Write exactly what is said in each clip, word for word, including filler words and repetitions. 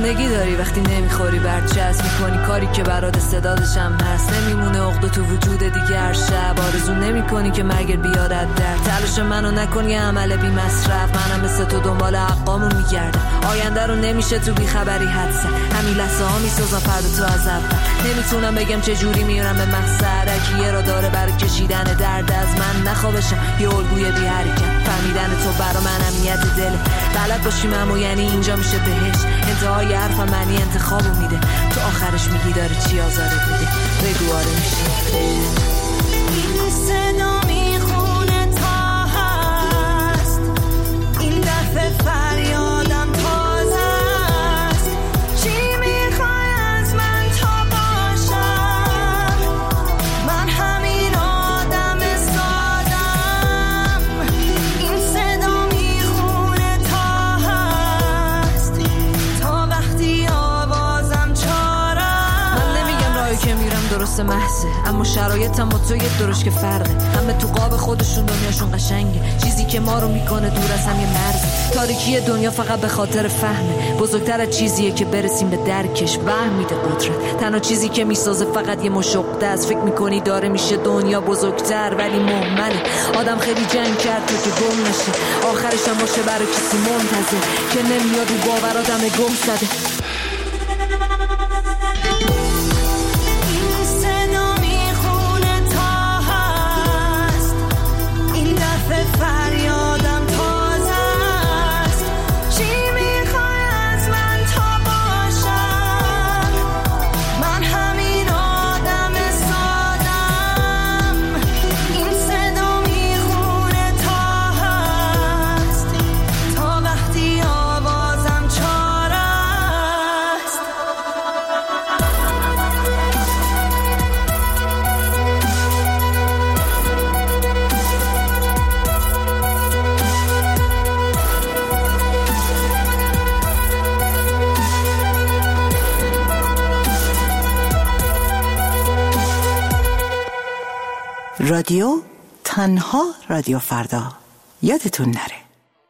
زندگی داری وقتی نمیخوری برچسب میکنی کاری که برات استعدادش هم هست. نمیمونه عقده تو وجود دیگه هر شب آرزو نمیکنی که مرگ بیادت در. تلاش منو نکن یه عمل بی مصرف، منم مثل تو دنبال حقامو میگردم. آینده رو نمیشه تو بی خبری حدسه، همین لحظه ها میسازم فردا تو از اول. نمیتونم بگم چه جوری میرم به مقصد، یه را داره برای کشیدن درد از من. نخوابشم یه الگوی بی حرکت، فهمیدن تو برا من اهمیت دله. بلد باشیم اما یعنی اینجا میشه بهش. انتهای حرفم معنی انتخابو میده، تو آخرش میگی داره چی آزارت میده. بگو آره میشه. این صدا میخونه تا هست، این دفعه فریادم تازه است. چی میخوای از من تا باشم؟ من همین آدم سادم. این صدا میخونه تا هست، تا وقتی آوازم چارم. من نمیگم راهی که میرم درست محضه، اما شرایطم با تو یه درش که فرقه. همه تو قاب خودشون دنیاشون قشنگه، چیزی که ما رو میکنه دور از هم یه مرز. تاریکی دنیا فقط به خاطر فهمه، بزرگتر از چیزیه که برسیم به درکش. وهم میده قدرت، تنها چیزی که میسازه فقط یه مشقه است. فکر میکنی داره میشه دنیا بزرگتر ولی مهمله. آدم خیلی جنگ کرد تو که گم نشه، آخرش هم باشه برای کسی منتظر که نمیاد رو باور آدم گم زده. فریادم تازه است. چی میخوای از من تا باشم؟ من همین آدم سادم. این صدا میخونه تا هست، تا وقتی آوازم چاره است. رادیو تنها رادیو فردا، یادتون نره.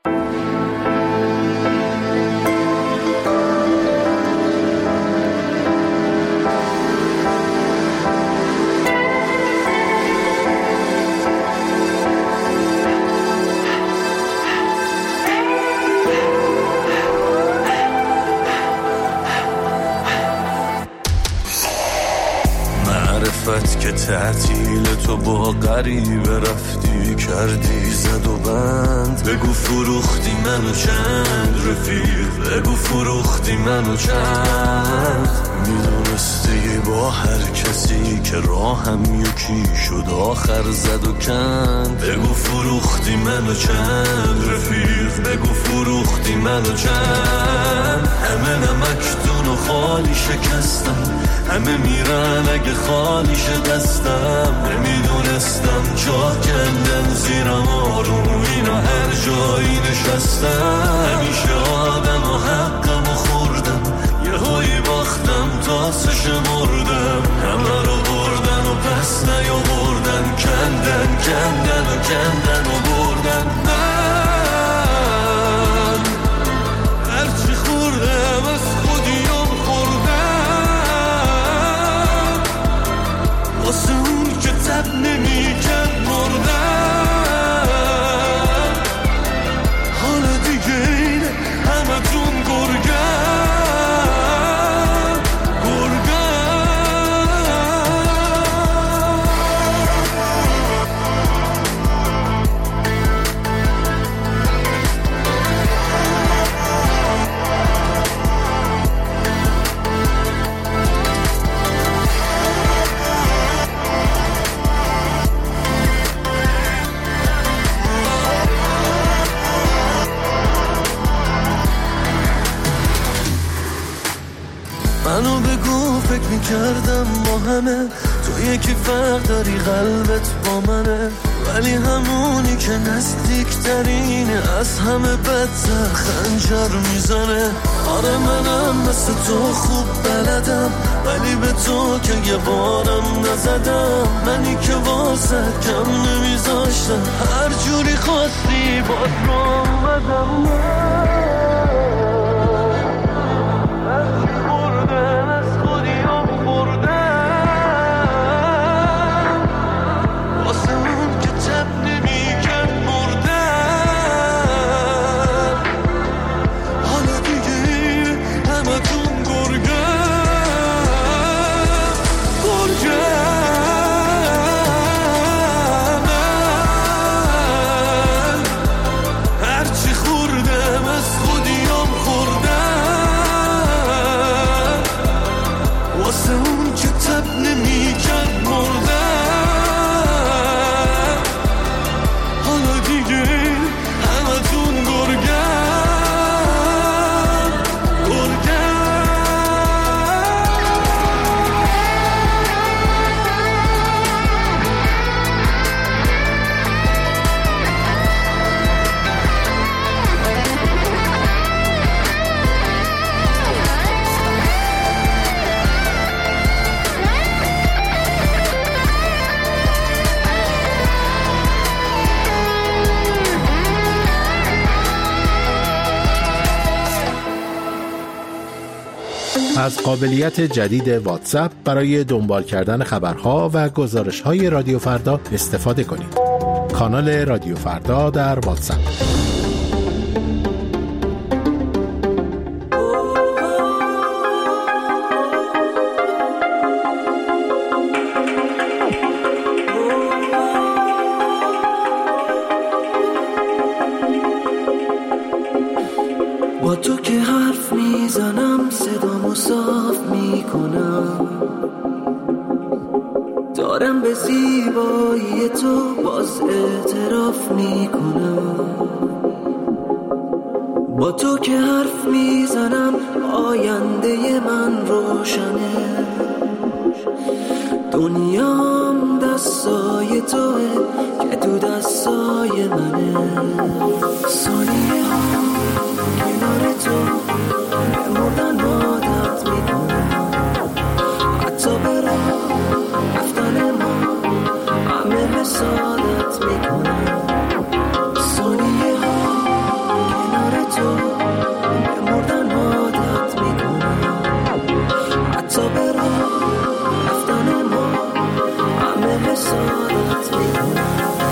معرفت که تعطیل تو با غریبه رفتی کردی زد و بند. بگو فروختی منو چند رفیق، بگو فروختی منو چند. میدونستی با هر کسی که راهم یکی شد آخر زد و کند. بگو فروختی منو چند رفیق، بگو فروختی منو چند. همه نمکتون و خالی شکستم، همه میرن اگه خالی شه دستم. نمیدونستم جا کندن زیرم آروم اینا هر جایی نشستم. همیشه آدم و حقم و خوردم، یه هایی باختم تا سش مردم. همه رو بردن و پس نیا بردن، کندن کندن و کندن و بردن. من هرچی خوردم از خودیم خوردم، واسه اون که تب نمی کرد مردم. حالا دیگه اینه همه تون گرگم منو بگو فکر میکردم با همه تو یکی فرق داری قلبت با منه، ولی همونی که نزدیکترینه از همه بدتر خنجر میزنه. آره منم مثل تو خوب بلدم، ولی به تو که یه بارم نزدم. منی که واسه کم نمیذاشتم، هر جوری خواستی باز رو اومدم. من از قابلیت جدید واتساپ برای دنبال کردن خبرها و گزارش‌های رادیو فردا استفاده کنید. کانال رادیو فردا در واتساپ. با تو که حرف میزنم صدامو صاف میکنم، دارم به زیبایی تو باز اعتراف میکنم. با تو که حرف میزنم آینده من روشنه، دنیام دستای توه که تو دستای منه. ثانیه ها کنار تو به مردن عادت میکنم، حتی به راه رفتن ما همه حسادت میکنم. ثانیه ها کنار تو به مردن عادت میکنم، حتی به راه رفتن ما همه حسادت میکنم.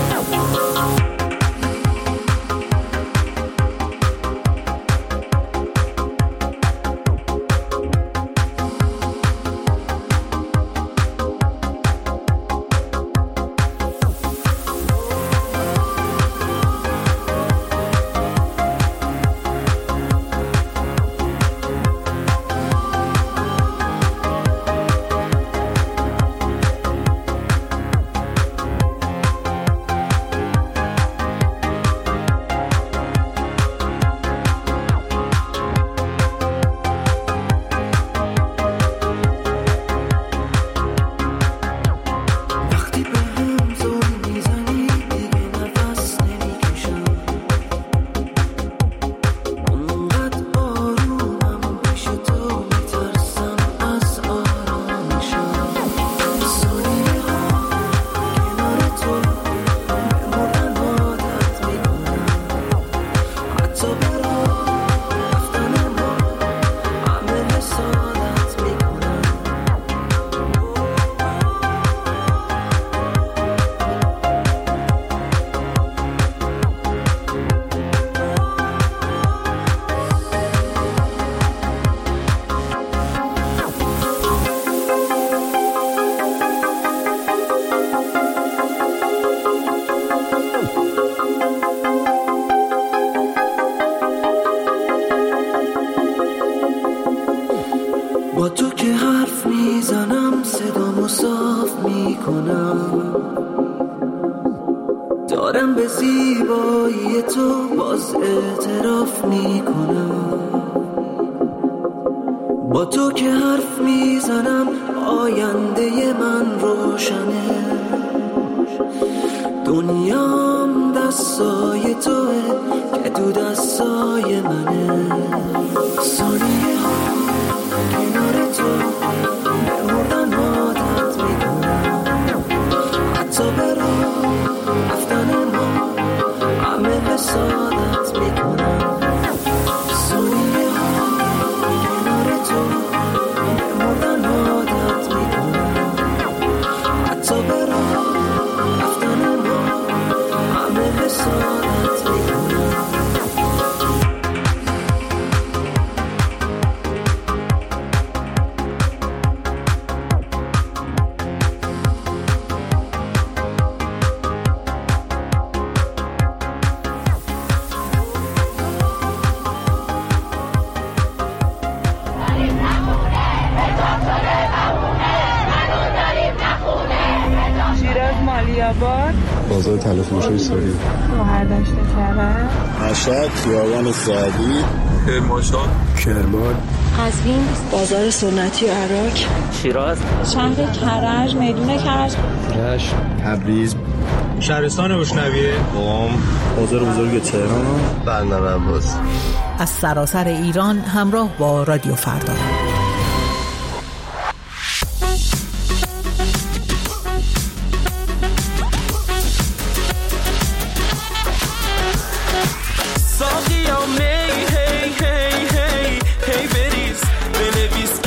با تو که حرف میزنم صدامو صاف میکنم، دارم به زیبایی تو باز اعتراف میکنم. با تو که حرف میزنم آینده من روشنه، دنیام دستای توه که تو دستای منه. ثانیه ها کنار تو به مردن عادت میکنم، حتی به راه رفتن ما همه حسادت میکنم. ثانیه ها کنار تو به مردن عادت میکنم، حتی به راه رفتن ما همه حسادت میکنم. بازار تلفروشی سوری، مهردشت کرد، مشهد، خیابان سعدی، کرمانشاه، کرمان، قزوین، بازار سنتی عراق، شیراز، شهر کرج، میدون کرج، رشت، تبریز، شهرستان بشنویه، قم، بازار بزرگ تهران، بندر عباس. از سراسر ایران همراه با رادیو فردا. ساقی یا می هی هی هی هی بریز بنویس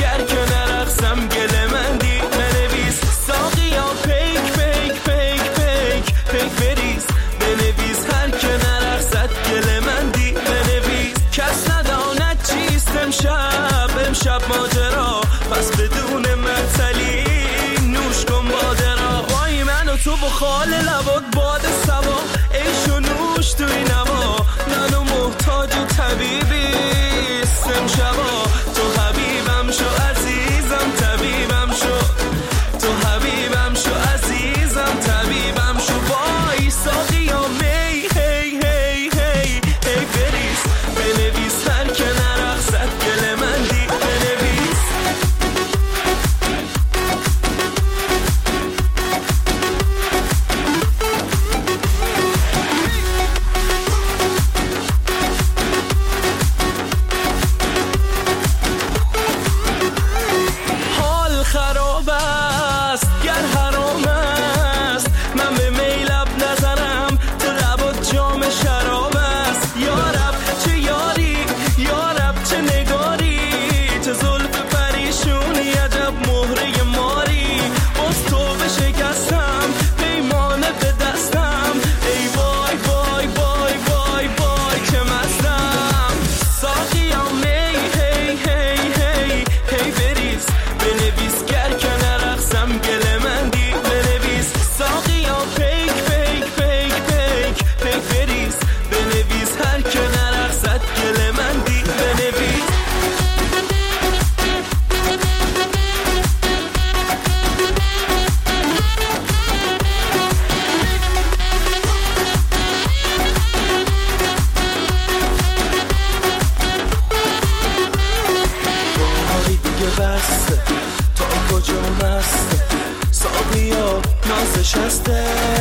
بسته تا کجا مسته ساقیا نازش هسته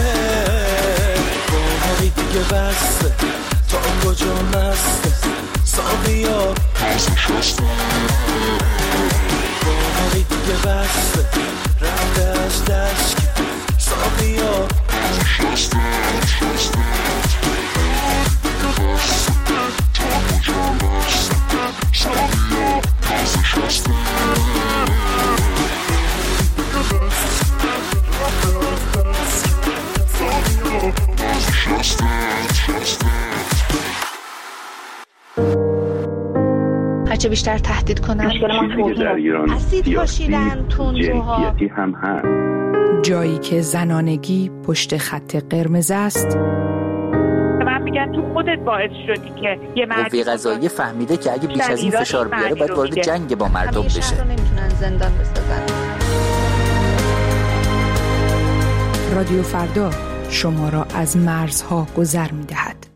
باقی دیگه بسته تا کجا مسته ساقیا نازش هسته باقی دیگه بسته رفته از دشت ساقیا نازش هسته هرچه بیشتر تهدید کنن اسید پاشیدن تندروها هم هست. جایی که زنانگی پشت خط قرمز است. من میگن تو خودت باعث شدی که یه مرد قوه قضاییه فهمیده که اگه بیش از این فشار بیاره باید وارد جنگ با مردم بشه. همیشه رو نمیتونن زندان بسازن. رادیو فردا شما را از مرزها گذر می‌دهد.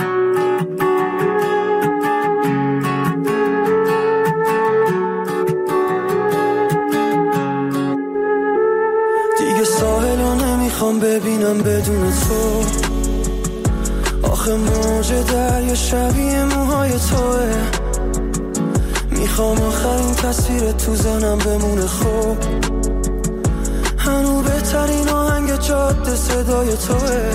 دیگه ساحلو نمیخوام ببینم بدون تو آخه موج دریا شبیه موهای توه میخوام آخرین تصویر تو ذهنم بمونه خوب هنو بهترین آهنگ جاده صدای توه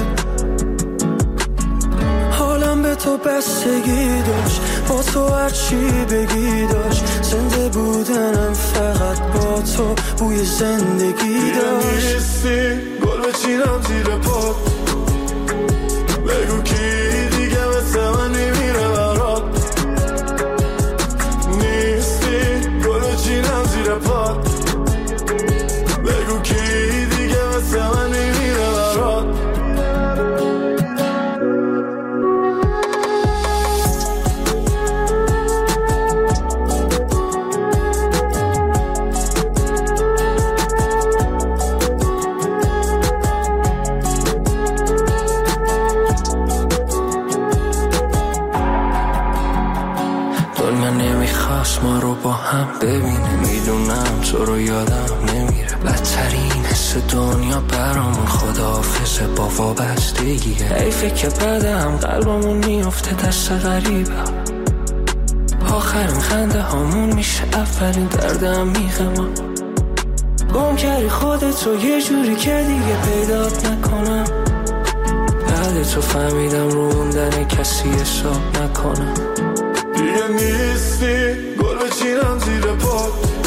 حالم به تو بستگی داشت با تو هرچی بگی داشت زنده بودنم فقط با تو بوی زندگی داشت نیستی گل بچینم زیر پات بگو کی دیگه مثل من میمیره برات نیستی گل بچینم زیر پات بگو کی دیگه مثل من میمیره برات ما رو با هم ببینه میدونم تو رو یادم نمیره بدترین حس دنیا برامون خداحافظه با وابستگیه حیفه که بعدم قلبمون میفته دست غریبه آخرین خنده هامون میشه اولین دردم میخه ما گم کردی خودت رو یه جوری که دیگه پیدات نکنم بعد تو فهمیدم رو موندن کسی حساب نکنم دیگه نیستی گل بچینم زیر پات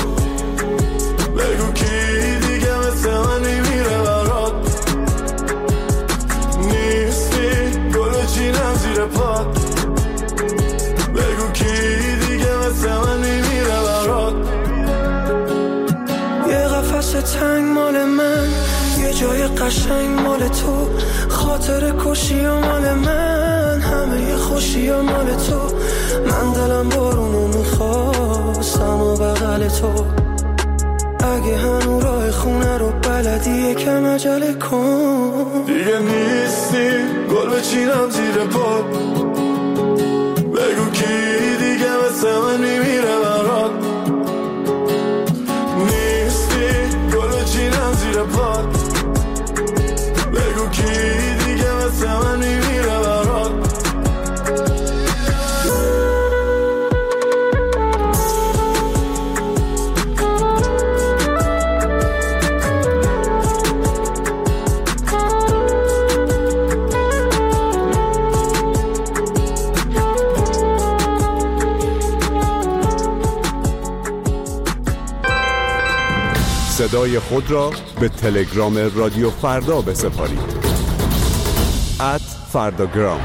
بگو کی دیگه مثل من میمیره برات نیستی گل بچینم زیر پات بگو کی دیگه مثل من میمیره برات یه قفس تنگ مال من یه جای قشنگ مال تو خاطر کشی و مال من همه یه خوشی و مال تو من دلم بارونو میخواستم و بغل تو اگه هنو راه خونه رو بلدی یکم عجله کن دیگه نیستی گل بچینم زیر پات بگو کی دیگه مثل من میمیره برات نیستی گل بچینم زیر پات بگو کی دیگه مثل من میمیره برات صدای خود را به تلگرام رادیو فردا بسپارید ات فرداگرام.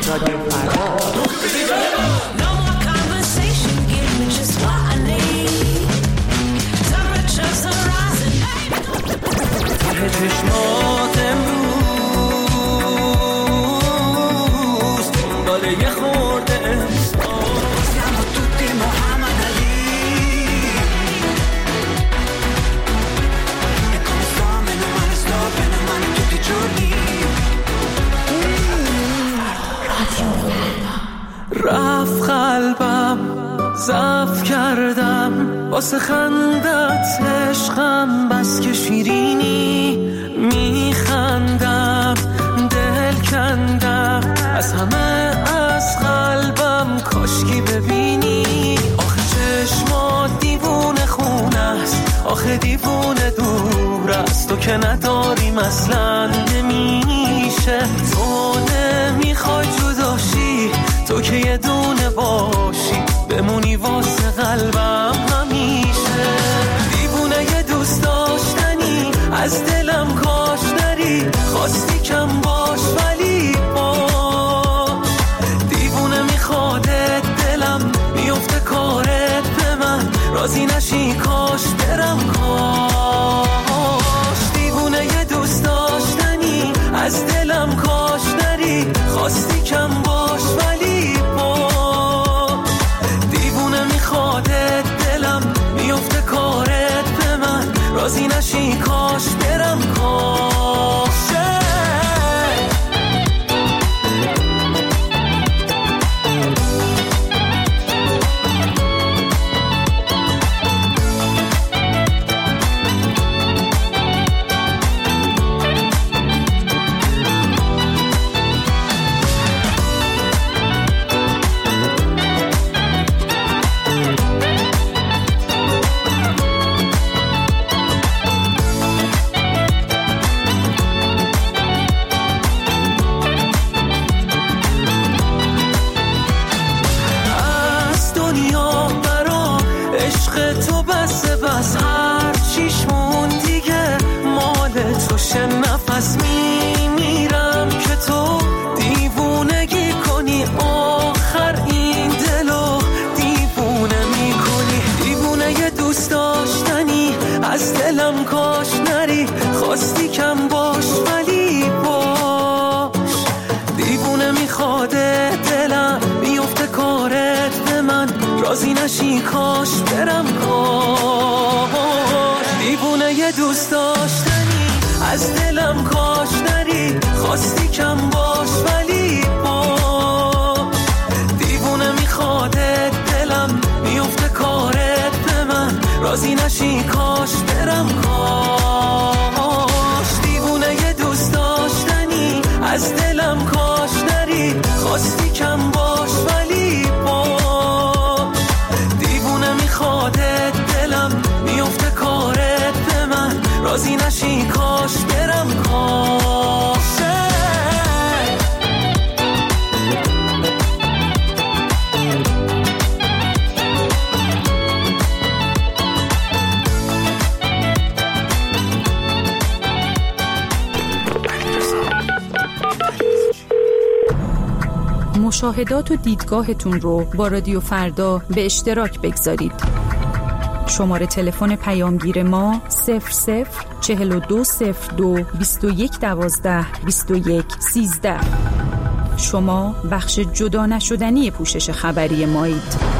رادیو فردا. ته چشمات امروز دنبال یه خورده احساس siamo tutti Muhammad Ali e come sto meno male sto bene male tutti i giorni رفت قلبم ضعف کردم واسه خندت عشقم بس که شیرینی میخندم دل کندم از همه از قلبم کاشکی ببینی آخه چشمات دیوونه خونه است آخه دیوونه دور است تو که نداریم اصلا نمیشه تو نمیخوای جداشی تو که یه دونه باشی بمونی واسه قلبم همیشه دیوونه یه دوست داشتنی از دلم کاش نری خواستی کم باش ولی باش دیوونه میخوادت دلم میفته کارت به من راضی نشی کاش برم کاش دیوونه یه دوست داشتنی از دلم کاش نری خواستی کم باش ولی باش دیوونه میخوادت دلم میفته کارت به من راضی نشی کاش برم کاش نفس میمیرم که تو دیوونگی کنی آخر این دلو دیوونه میکنی دیوونه یه دوست داشتنی از دلم کاش نری خواستی کم باش ولی باش دیوونه میخواده دلم میفته کارت به من راضی نشی کاش برم کاش دیوونه یه دوست داشتنی از دلم کاش نری خواستی کم باش ولی باش دیوونه میخواده دلم میفته کارت به من راضی نشی کاش برم کاش دیوونه یه دوست داشتنی از دلم کاش نری خواستی کم باش ولی باش دیوونه میخواده دلم میفته کارت به من راضی نشی کاش برم کاش مشاهدات و دیدگاهتون رو با رادیو فردا به اشتراک بگذارید. شماره تلفن پیامگیر ما صفر صفر چهل و دو صفر دو بیست و یک دوازده بیست و یک سیزده. شما بخش جدا نشدنی پوشش خبری مایید.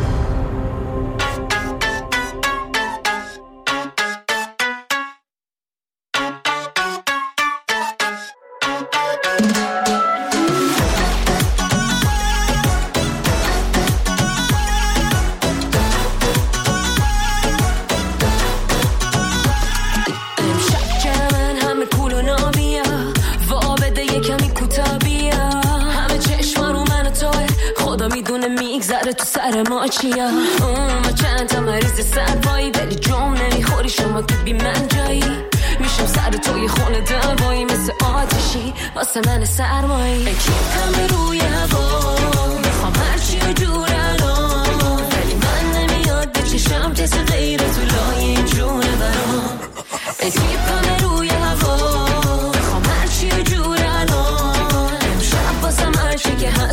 تو سر ما چیا ما چند تا مریض سربایی ولی جام نمیخوری شما که بی من جایی میشم سر توی خونه دوایی مثل آتشی واسه من سرمایی کیفم روی هوا میخوام هرچی و جور الان ولی من نمیاد به چشم کسی غیر تو لای جونه برام کیفم روی هوا میخوام هرچی و جور الان امشب واسه هرچی که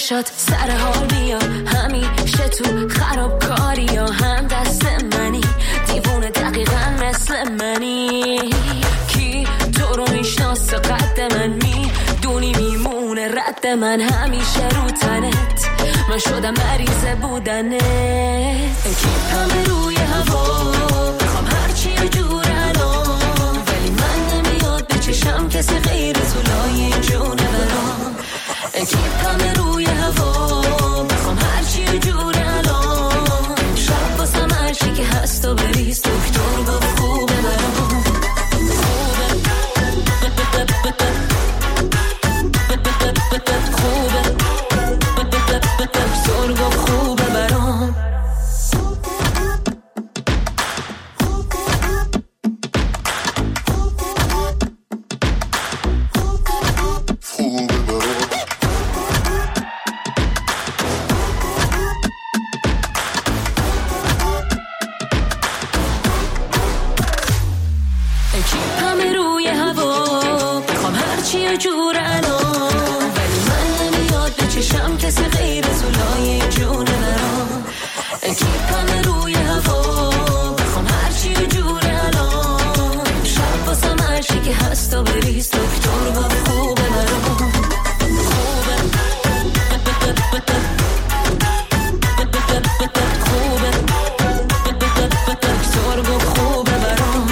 چشات سر حال بیا، همیشه تو خرابکاری یا هم دست منی، دیوونه دقیقا مثل منی. کی تو رو میشناسه قد من، میدونی میمونه رد من همیشه رو تنت، من شدم مریض بودنت. همه روی هوا میخوام هرچی یه جور الان، ولی من نمیاد به چشم کسی غیر تو لای جونه برام. همه روی هوا میخوام هرچی یه جور الان، شب باسم هرچی که هست و بریز، دکتر گفت خوبه برام. خوبه دکتر گفت خوبه برام. همه روی هوا میخوام هرچی یه جور الان، ولی من نمیاد به چشم کسی غیر تو لای جونه برام. همه روی هوا میخوام هرچی یه جور الان، شب باسم هرچی که هست و بریز، دکتر گفت خوبه برام. خوبه خوبه دکتر گفت خوبه برام.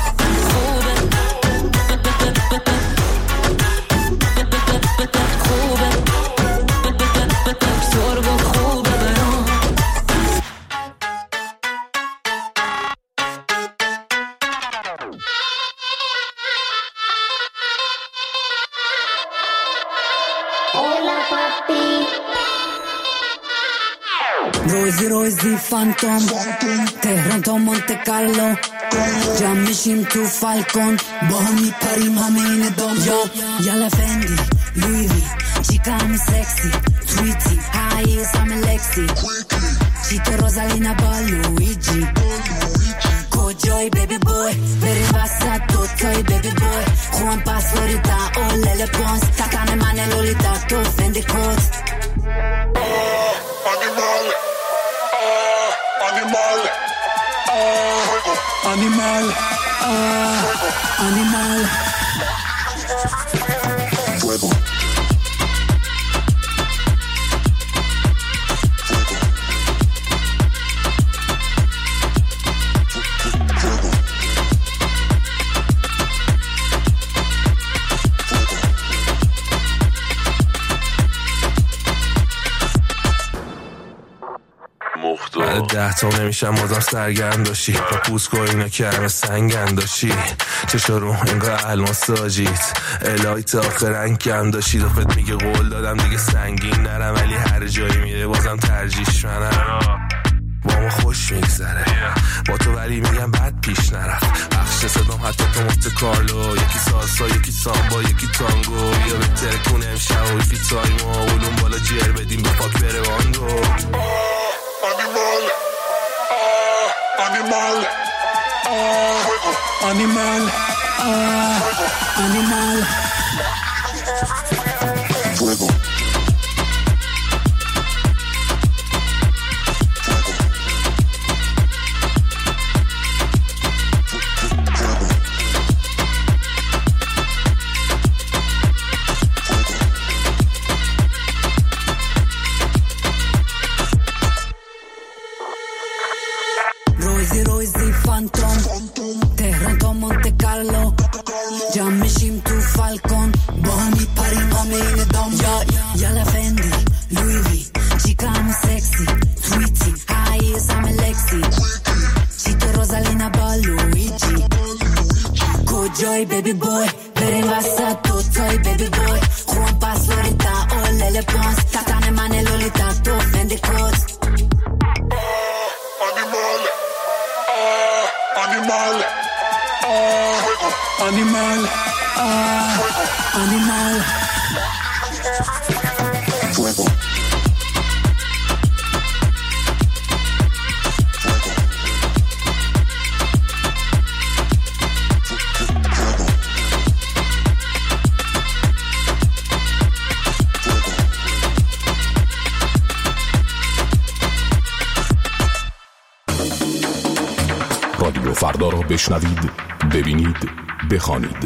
روزی روزی فانتوم، تهران تا مونت کارلو، جمع میشیم تو فالکون، با هم میپریم همه این دام. یالا فندی لوی وی، چیکا همه سکسی، تویتی هاییز همه لکسی، چیتو روزالینا با لویجی. کجایی بیبی بوی، بری وسط دوتایی بیبی بوی، خوان پاس فلوریدا اولل پونس، تکان من لولیتا تو فندی کوز. Animal, ah, animal, ah, animal, fuego. ده تا نمیشم بازم سرگرم داشتی، با پوست که اینا که همه سنگن داشتی، چشا رو انگاه الماس تاجیت الهی تا آخر رنگ کم داشتی. دفت میگه قول دادم دیگه سنگین نرم، ولی هر جایی میره بازم ترجیش منم. با ما خوش میگذره با تو، ولی میگم بد پیش نرفت. بخش صدام حتی تو مفت کارلو، یکی سالسا یکی سامبا یکی تانگو، یا بهتر کنه امشب و یکی تایمو اولون بالا جر بدیم به پاک بره واندو. Animal, ah, animal, ah, animal, fuego. روزی روزی فانتوم، تهران تا مونت کارلو، جمع میشیم تو فالکون، با هم میپریم همه این دام. یالا فندی لوی وی، چیکا همه سکسی، تویتی هاییز همه لکسی، چیتو روزالینا با لویجی. کجایی بیبی بوی، بریم وسط دوتایی بیبی بوی، خوان پاس فلوریدا اولل پونس، تکان من لولیتا تو فندی کوز. Animal, ah, animal, ah, animal, fuego. رادیو فردا را بشنوید، ببینید، بخوانید.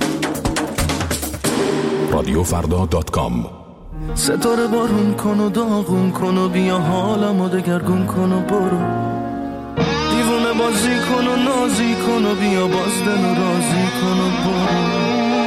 رادیو فردا دات کام. ستاره بارون کن و داغون کن و بیا حالمو دگرگون کن و برو، دیوونه بازی کن و نازی کن و بیا باز دل و رازی کن و برو.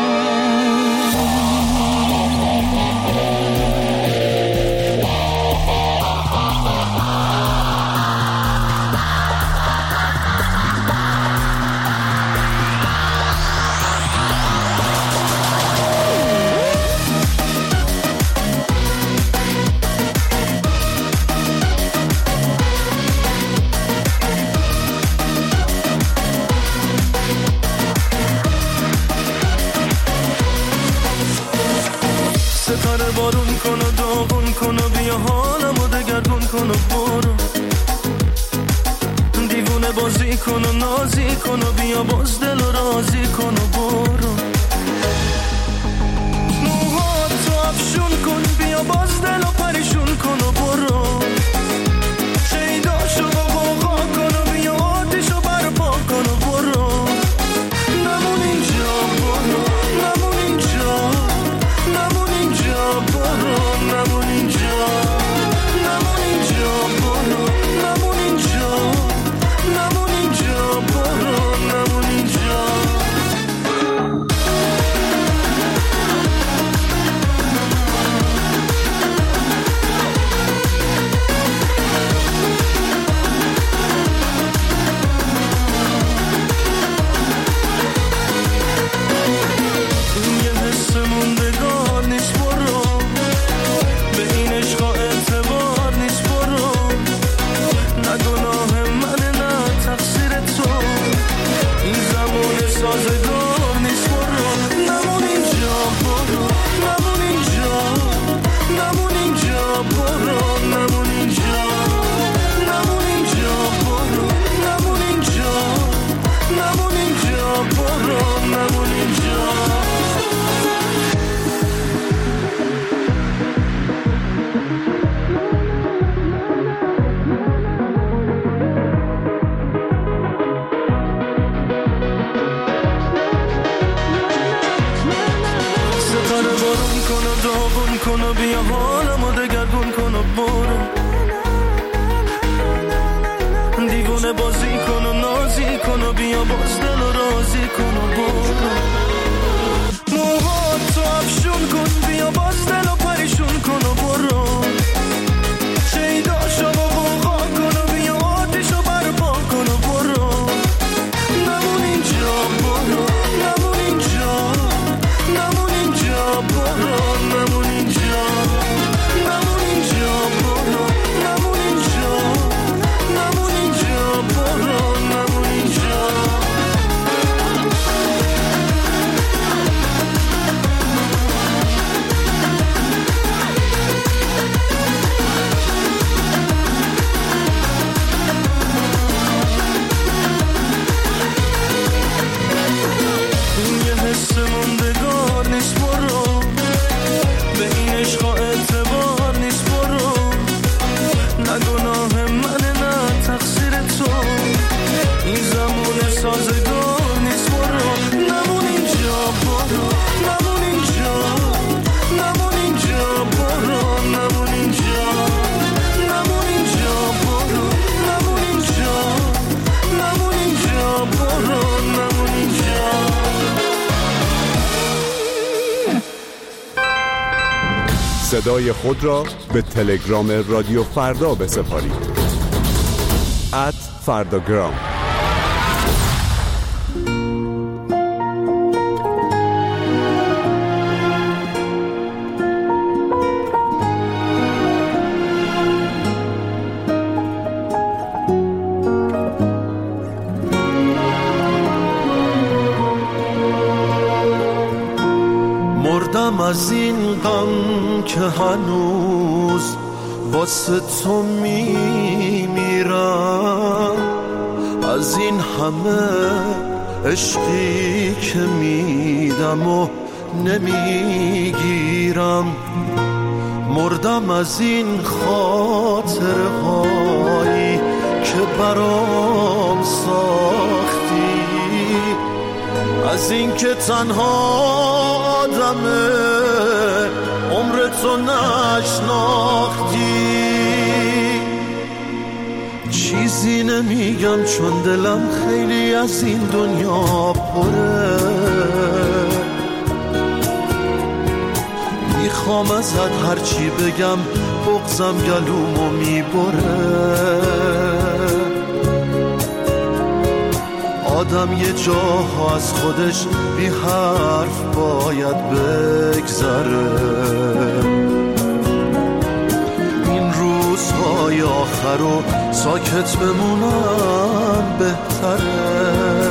ستاره بارون کن و داغون کن و بیا حالمو دگرگون کن و برو، دیوونه بازی کن و نازی کن و بیا باز دل و رازی کن و برو. موهاتو افشون کن بیا باز دل و پریشون کن و برو، شیداشو غوغا کن و بیا آتیشو برپا کن و برو. نمون اینجا برو، نمون اینجا، نمون اینجا برو، نمون اینجا، نمون اینجا برو، نمون اینجا، نمون اینجا برو، نمون اینجا. کن و بیا حالمو دگرگون کن و برو، دیوونه بازی کن و نازی کن و بیا باز دل و رازی کن و برو. موهاتو افشون کن بیا باز دل و پریشون کن و برو، شیداشو غوغا کن و بیا آتیشو برپا کن و برو. نمون اینجا برو، نمون اینجا، نمون اینجا برو، نمون اینجا، نمون اینجا برو، نمون اینجا، نمون اینجا برو، نمون اینجا. این یه حس موندگار نیست برو، به این عشقا اعتبار نیست برو، نه گناه منه نه تقصیر تو، این زمان سازگار نیست برو. نمون اینجا برو، نمون اینجا، نمون اینجا برو، نمون اینجا، نمون اینجا برو، نمون اینجا، نمون اینجا برو، نمون اینجا. صدای خود را به تلگرام رادیو فردا بسپارید. ات فرداگرام. مردم از این غم که هنوز واسه تو میمیرم، از این همه عشقی که میدم و نمیگیرم. مردم از این خاطره هایی که برام ساخت از این که تنها آدمه عمر تو نشناختی. چیزی نمیگم چون دلم خیلی از این دنیا پره. میخوام ازت هرچی بگم بغضم گلومو میبره. آدم یه جاها از خودش بی حرف باید بگذره. این روزهای آخر رو ساکت بمونم بهتره.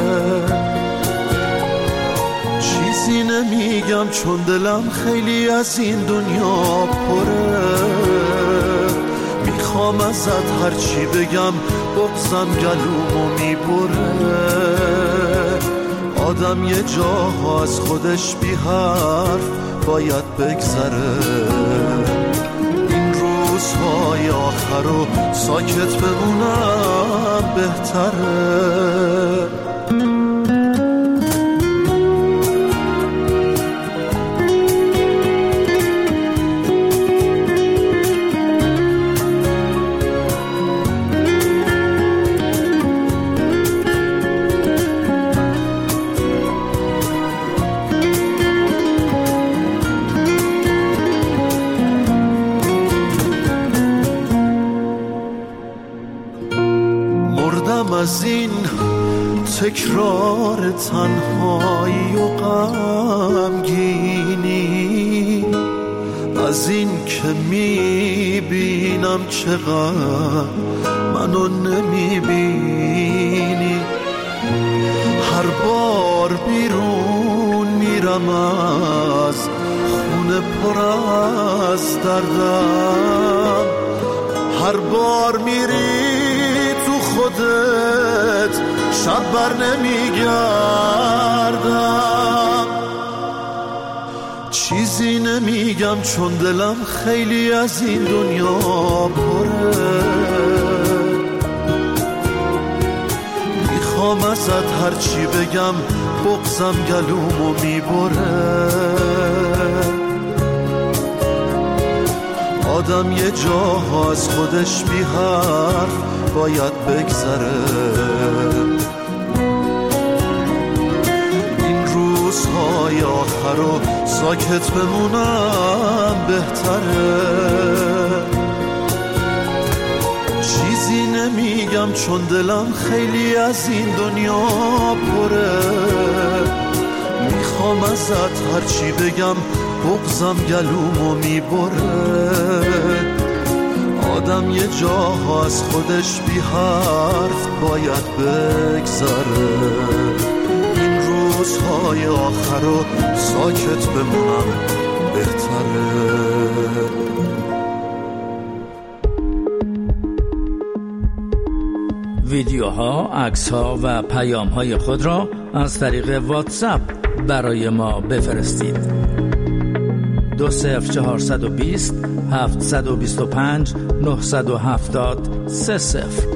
چیزی نمیگم چون دلم خیلی از این دنیا پره. میخوام ازت هرچی بگم بغضم گلومو میبره. آدم یه جاها از خودش بی حرف باید بگذره. این روزهای آخر رو ساکت بمونم بهتره. از این تکرار تنهایی و غمگینی، از این که میبینم چقدر منو نمیبینی. هر بار بیرون میرم از خونه پر از دردم. هر بار میری خودت شب بر نمیگردم. چیزی نمیگم چون دلم خیلی از این دنیا پره. میخوام ازت هرچی بگم بغضم گلومو میبره. آدم یه جاها از خودش بی حرف باید بگذره. این روزهای آخر رو ساکت بمونم بهتره. چیزی نمیگم چون دلم خیلی از این دنیا پره. میخوام ازت هرچی بگم بغضم گلومو میبره. آدم یه جاها از خودش بی حرف باید بگذره. این روزهای آخر رو ساکت بمونم بهتره. ویدیوها، عکس‌ها و پیام‌های خود را از طریق واتساپ برای ما بفرستید. دو صفر چهارصد و بیست هفتصد و بیست و پنج نهصد و هفتاد سه صفر.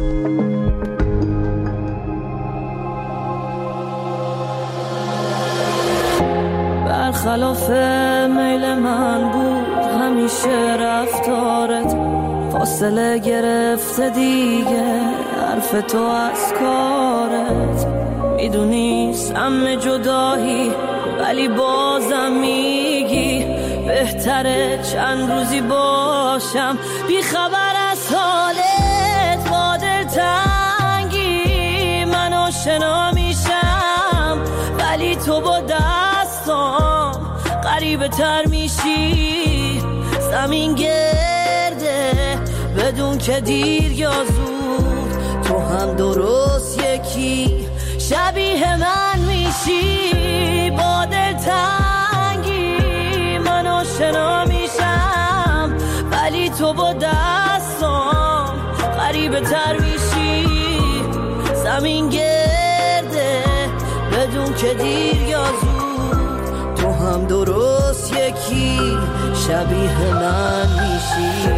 برخلاف میل من بود همیشه رفتارت، فاصله گرفته دیگه حرف تو از کارت. میدونی سم جدایی ولی بازم میگی بهتره چند روزی باشم بی خبر از حالت. با دلتنگی من آشنا میشم ولی تو با دستام قریب تر میشی. زمین گرده بدون که دیر یا زود، تو هم درست یکی شبیه من میشی. با دلتنگی من آشنا میشم ولی تو با دستام قریب تر میشی. زمین گرده بدون که دیر یا زود، تو هم درست یکی شبیه من میشی.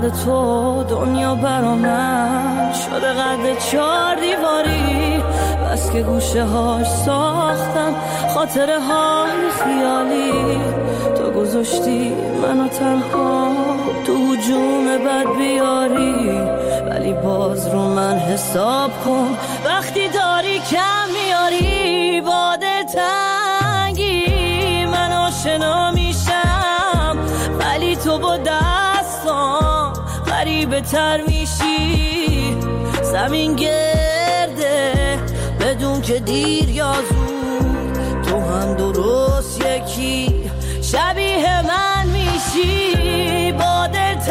بعد تو دنیا برا من شده قد چار دیواری، بس که گوشه هاش ساختم خاطره های خیالی. تو گذاشتی منو تنها تو هجوم بد بیاری، ولی باز رو من حساب کن وقتی داری کم میاری. با دلتنگی من آشنا میشم، ولی تو با دستام غریبه تر میشی. زمین گرده بدون که دیر یا زود، تو هم درست یکی شبیه من میشی. با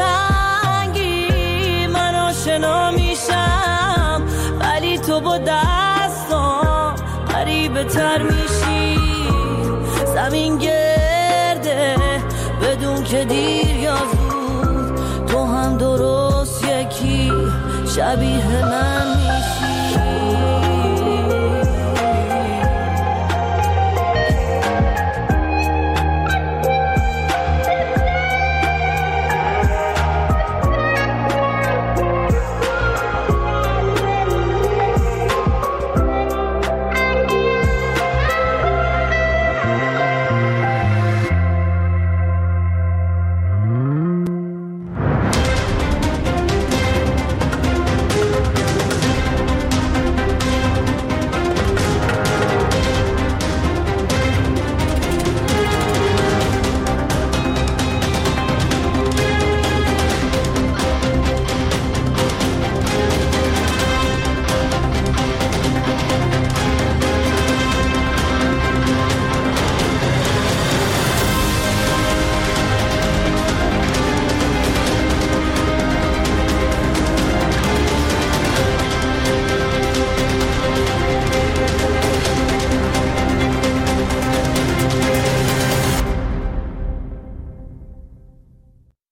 دلتنگی من آشنا میشم، ولی تو با دستام غریبه تر میشی. زمین گرده بدون که دیر یا زود، تو هم درست یکی شبیه من میشی.